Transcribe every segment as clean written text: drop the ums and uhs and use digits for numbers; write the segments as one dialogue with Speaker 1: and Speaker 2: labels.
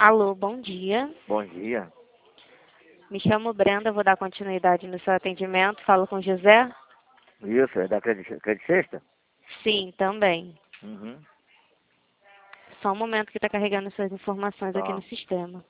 Speaker 1: Alô, bom dia.
Speaker 2: Bom dia.
Speaker 1: Me chamo Brenda, vou dar continuidade no seu atendimento. Falo com José?
Speaker 2: Isso, é da Credit Sexta?
Speaker 1: Sim, também.
Speaker 2: Uhum.
Speaker 1: Só um momento que está carregando suas informações aqui
Speaker 2: Tá.
Speaker 1: no sistema.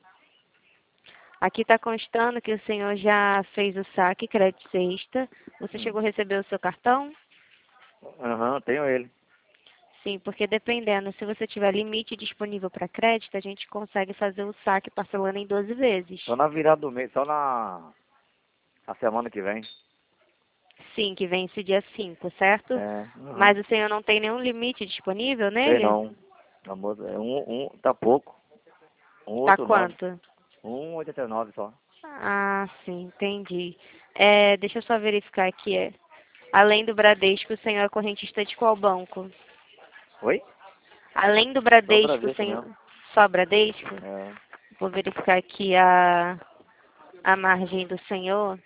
Speaker 1: Aqui está constando que o senhor já fez o saque crédito sexta. Você chegou a receber o seu cartão?
Speaker 2: Aham, tenho ele.
Speaker 1: Sim, porque dependendo, se você tiver limite disponível para crédito, a gente consegue fazer o saque parcelando em 12 vezes.
Speaker 2: Só na virada do mês, só na semana que vem.
Speaker 1: Sim, que vence dia 5, certo?
Speaker 2: É. Uhum.
Speaker 1: Mas o senhor não tem nenhum limite disponível
Speaker 2: Tem
Speaker 1: nele?
Speaker 2: não. Amor, é tá pouco.
Speaker 1: Tá
Speaker 2: 189.
Speaker 1: quanto?
Speaker 2: 1,89 só.
Speaker 1: Ah, sim, entendi. Deixa eu só verificar aqui. Além do Bradesco, o senhor é correntista de qual banco?
Speaker 2: Oi?
Speaker 1: Além do
Speaker 2: Só
Speaker 1: Bradesco, o
Speaker 2: Bradesco
Speaker 1: senhor...
Speaker 2: mesmo.
Speaker 1: Só Bradesco?
Speaker 2: É.
Speaker 1: Vou verificar aqui a margem do senhor.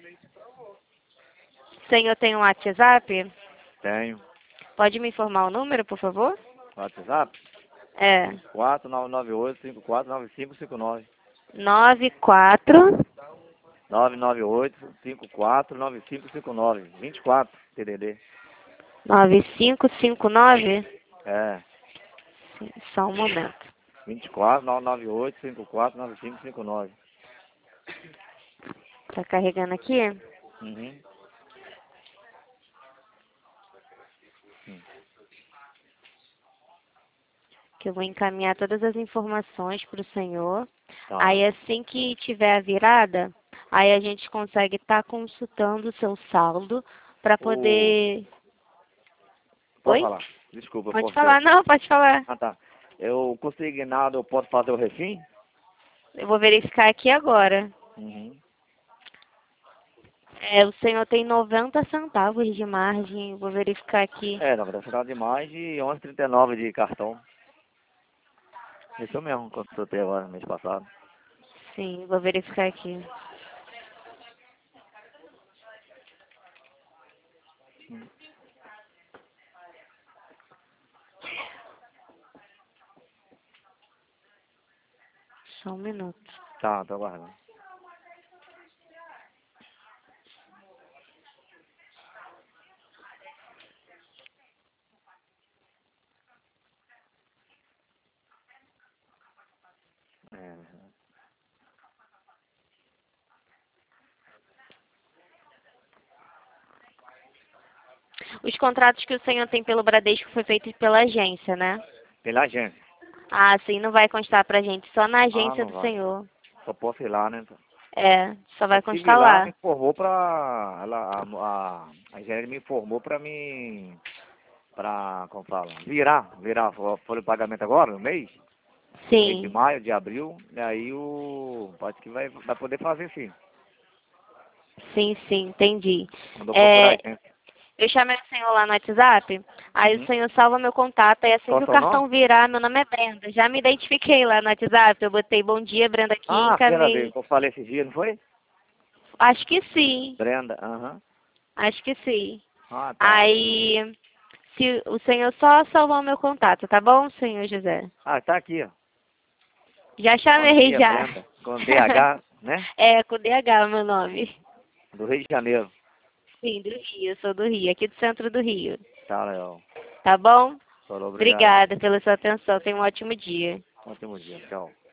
Speaker 1: O senhor tem um WhatsApp?
Speaker 2: Tenho.
Speaker 1: Pode me informar o número, por favor?
Speaker 2: WhatsApp?
Speaker 1: É
Speaker 2: 4998-549559.
Speaker 1: 94
Speaker 2: 998-549559. 24 TDD.
Speaker 1: 9559.
Speaker 2: É.
Speaker 1: Sim, só um momento.
Speaker 2: 24-998-54-9559.
Speaker 1: Tá carregando aqui?
Speaker 2: Uhum.
Speaker 1: Que eu vou encaminhar todas as informações para o senhor.
Speaker 2: Tá.
Speaker 1: Aí assim que tiver a virada, aí a gente consegue estar consultando o seu saldo para
Speaker 2: O...
Speaker 1: poder...
Speaker 2: Pode
Speaker 1: Oi?
Speaker 2: falar. Desculpa, eu
Speaker 1: Pode
Speaker 2: cortei.
Speaker 1: falar? Não, pode falar.
Speaker 2: Ah, tá. Eu consignado, eu posso fazer o refim?
Speaker 1: Eu vou verificar aqui agora.
Speaker 2: Uhum.
Speaker 1: O senhor tem 90 centavos de margem. Vou verificar aqui.
Speaker 2: É, na verdade, tá de mais de 11,39 de cartão. Isso mesmo, quanto eu tenho agora, mês passado.
Speaker 1: Sim, vou verificar aqui. Só um minuto.
Speaker 2: Tá, tô aguardando. É.
Speaker 1: Os contratos que o senhor tem pelo Bradesco foi feito pela agência, né?
Speaker 2: Pela agência.
Speaker 1: Ah, sim, não vai constar pra gente, só na
Speaker 2: Ah,
Speaker 1: agência
Speaker 2: não
Speaker 1: do
Speaker 2: vai.
Speaker 1: senhor.
Speaker 2: Só posso ir lá, né?
Speaker 1: Só
Speaker 2: Eu
Speaker 1: vai
Speaker 2: tive
Speaker 1: constar
Speaker 2: lá, me
Speaker 1: lá.
Speaker 2: informou pra... a gerente me informou pra mim... Pra, como fala? Virar. Foi o pagamento agora, no mês? Mês de
Speaker 1: Sim,
Speaker 2: maio, de abril. E aí pode que vai poder fazer sim.
Speaker 1: sim, entendi.
Speaker 2: Mandou procurar a
Speaker 1: É,
Speaker 2: agência.
Speaker 1: eu chamei o senhor lá no WhatsApp, aí o
Speaker 2: Uhum.
Speaker 1: senhor salva meu contato, aí assim
Speaker 2: Qual
Speaker 1: que
Speaker 2: é o
Speaker 1: o
Speaker 2: seu nome?
Speaker 1: cartão virar, meu nome é Brenda. Já me identifiquei lá no WhatsApp, eu botei bom dia, Brenda aqui,
Speaker 2: Ah, Brenda veio,
Speaker 1: encaminhei.
Speaker 2: que eu falei esse dia, não foi?
Speaker 1: Acho que sim,
Speaker 2: Brenda, aham.
Speaker 1: acho que sim.
Speaker 2: Ah, tá.
Speaker 1: Aí, se o senhor só salvar o meu contato, tá bom, senhor José?
Speaker 2: Ah, tá aqui, ó.
Speaker 1: Já
Speaker 2: Bom
Speaker 1: chamei
Speaker 2: dia,
Speaker 1: já.
Speaker 2: Brenda. Com DH, né?
Speaker 1: Com DH o meu nome.
Speaker 2: Do Rio de Janeiro.
Speaker 1: Sim, do Rio, eu sou do Rio, aqui do centro do Rio.
Speaker 2: Tá, legal.
Speaker 1: Tá bom?
Speaker 2: Falou, obrigado.
Speaker 1: Obrigada pela sua atenção, tenha um ótimo dia.
Speaker 2: Ótimo dia, tchau.